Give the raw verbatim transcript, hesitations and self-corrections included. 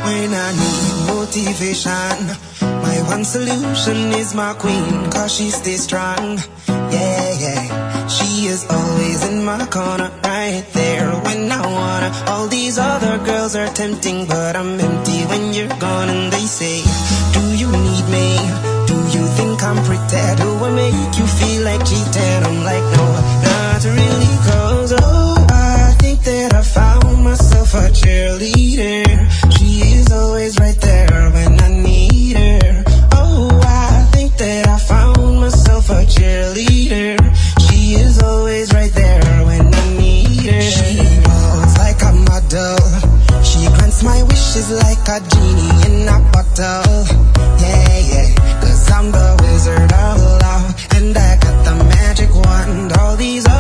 when I need motivation. My one solution is my queen, cause she stays strong. Yeah, yeah, she is always in my corner, right there when I wanna. All these other girls are tempting, but I'm empty when you're gone. And they say, do you need me? Do you think I'm pretty? Do I make you feel like cheating? I'm like, no, not really, cause oh, I think that I found myself a cheerleader. She is always right there when I need her. Oh, I think that I found myself a cheerleader. She is always right there when I need her. She walks like a model. She grants my wishes like a genie in a bottle. Yeah, yeah, cause I'm the wizard of love, and I got the magic wand. All these